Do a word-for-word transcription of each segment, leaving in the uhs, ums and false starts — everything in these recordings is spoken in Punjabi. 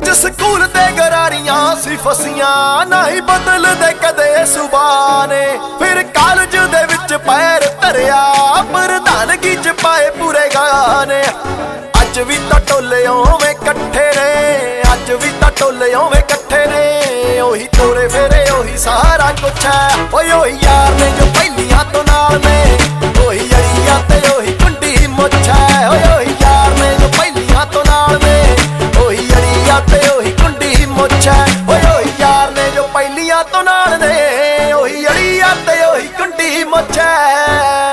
ਵਿੱਚ ਸਕੂਲ ਤੇ ਗਰਾਰੀਆਂ ਸੀ ਫਸੀਆਂ, ਨਾ ਹੀ ਬਦਲਦੇ ਕਦੇ ਸੁਭਾਅ ਨੇ। ਫਿਰ ਕਾਲਜ ਦੇ ਵਿੱਚ ਪੈਰ ਧਰਿਆ, ਪ੍ਰਧਾਨਗੀ ਚ ਪਾਏ ਪੂਰੇ ਗਾਣੇ। ਅੱਜ ਵੀ ਤਾਂ ਟੋਲੇ ਓਵੇਂ ਇਕੱਠੇ ਨੇ, ਅੱਜ ਵੀ ਤਾਂ ਟੋਲੇ ਓਵੇਂ ਇਕੱਠੇ ਨੇ। ਉਹੀ ਤੋਰੇ ਫੇਰੇ ਉਹੀ ਸਾਰਾ ਕੁਛ ਹੈ, ਓਏ ਉਹੀ ਯਾਰ ਨੇ ਜੋ ਪਹਿਲੀਆਂ ਤੋਂ ਨਾਲ ਨੇ। ਉਹੀ ਅੜੀਆਂ ਤੇ ਉਹੀ ਕੁੰਡੀ ਮੁੱਛ ਹੈ, ਓਏ ਉਹੀ ਯਾਰ ਨੇ ਜੋ ਪਹਿਲੀਆਂ ਤੋਂ ਨਾਲ ਨੇ। ਉਹੀ ਅੜੀਆਂ ਤੇ ਉਹੀ ਕੁੰਡੀ ਮੁੱਛ ਹੈ, ਓਏ ਉਹੀ ਯਾਰ ਨੇ ਜੋ ਪਹਿਲੀਆਂ ਤੋਂ ਨਾਲ ਨੇ। ਉਹੀ ਅੜੀਆਂ ਤੇ ਉਹੀ ਕੁੰਡੀ ਮੁੱਛ ਹੈ।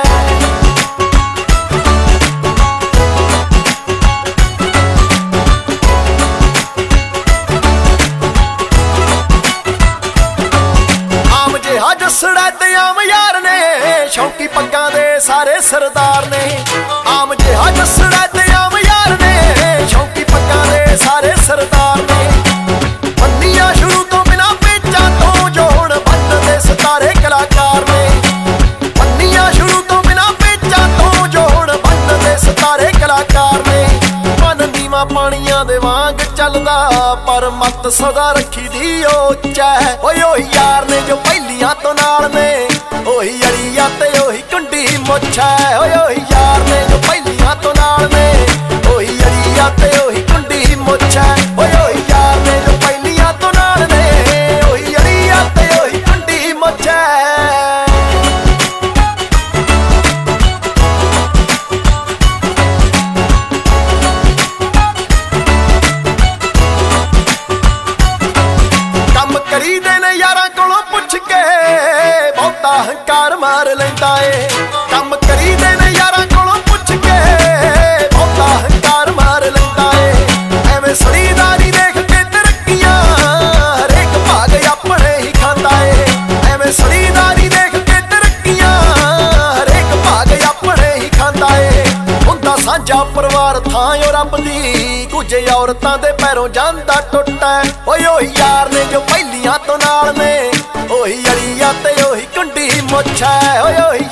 ਜੱਸੜਾ ਤੇ ਆਮ ਯਾਰ ਨੇ, ਸ਼ੌਂਕੀ ਪੱਗਾਂ ਦੇ ਸਾਰੇ ਸਰਦਾਰ ਨੇ। ਆਮ ਜਿਹਾ ਜੱਸੜਾ ਤੇ ਆਮ ਯਾਰ ਨੇ, ਸ਼ੌਂਕੀ ਪੱਗਾਂ ਦੇ ਸਾਰੇ ਸਰਦਾਰ ਨੇ। ਬੰਦੀਆਂ ਸ਼ੁਰੂ ਤੋਂ ਬਿਨਾਂ ਪੇਚਾਂ ਤੋਂ ਜੋ ਹੁਣ ਬੰਨਦੇ ਸਿਤਾਰੇ ਕਲਾਕਾਰ ਨੇ। ਬੰਦੀਆਂ ਸ਼ੁਰੂ ਤੋਂ ਬਿਨਾਂ ਪੇਚਾਂ ਤੋਂ ਜੋ ਹੁਣ ਬੰਨਦੇ ਸਿਤਾਰੇ ਕਲਾਕਾਰ ਨੇ। ਮਨ ਨੀਵਾਂ ਪਾਣੀਆਂ ਦੇ ਵਾਂਗ ਚੱਲਦਾ, ਪਰ ਮੱਤ ਸਦਾ ਰੱਖੀ ਦੀ ਉੱਚਾ ਹੈ। ਓਏ ਉਹੀ ਯਾਰ ਨੇ ਜੋ ਪਹਿਲੀਆਂ ਤੋਂ ਨਾਲ ਨੇ। ਉਹੀ ਅੜੀਆਂ ਤੇ ਉਹੀ ਕੁੰਡੀ ਮੁੱਛ ਹੈ, ਓਏ ਉਹੀ ਯਾਰ ਨੇ ਜੋ ਪਹਿਲੀਆਂ ਤੋਂ ਨਾਲ ਨੇ। ਉਹੀ ਅੜੀਆਂ ਤੇ ਉਹੀ ਕੁੰਡੀ ਮੁੱਛ ਹੈ, ਓਏ ਉਹੀ ਯਾਰ ਨੇ ਜੋ ਪਹਿਲੀਆਂ ਤੋਂ ਨਾਲ ਨੇ। ਉਹੀ ਅੜੀਆਂ ਤੇ ਉਹੀ ਕੁੰਡੀ ਮੁੱਛ ਹੈ। ਕੰਮ ਕਰੀਦੇ ਨੇ ਯਾਰਾਂ ਕੋਲੋਂ ਪੁੱਛ ਕੇ, ਬਹੁਤਾ ਹੰਕਾਰ ਮਾਰ ਲੈਂਦਾ ਏ। ਕੰਮ ਕਰੀਦੇ ਨੇ ਯਾਰਾਂ ਕੋਲੋਂ ਪੁੱਛ ਕੇ, ਬਹੁਤਾ ਹੰਕਾਰ ਮਾਰ ਲੈਂਦਾ ਏ। ਐਵੇਂ ਸੜੀਦਾਰੀ ਦੇਖ ਕੇ ਤਰੱਕੀਆਂ, ਹਰੇਕ ਭਾਗ ਆਪਣੇ ਹੀ ਖਾਂਦਾ ਏ। ਐਵੇਂ ਸੜੀਦਾਰੀ ਦੇਖ ਕੇ ਤਰੱਕੀਆਂ, ਹਰੇਕ ਭਾਗ ਆਪਣੇ ਹੀ ਖਾਂਦਾ ਏ। ਹੁੰਦਾ ਸਾਂਝਾ ਪਰਿਵਾਰ ਥਾਂ ਓ ਰੱਬ ਦੀ, ਕੁਝ ਔਰਤਾਂ ਦੇ ਪੈਰੋਂ ਜਾਂਦਾ ਟੁੱਟਾ। ਓਏ ਉਹੀ ਯਾਰ ਨੇ ਜੋ ਪਹਿਲੀਆਂ ਤੋਂ ਨਾਲ ਨੇ। ਉਹੀ ਅੜੀਆਂ ਤੇ ਉਹੀ ਕੁੰਡੀ ਮੁੱਛ ਹੈ, ਓਏ ਉਹੀ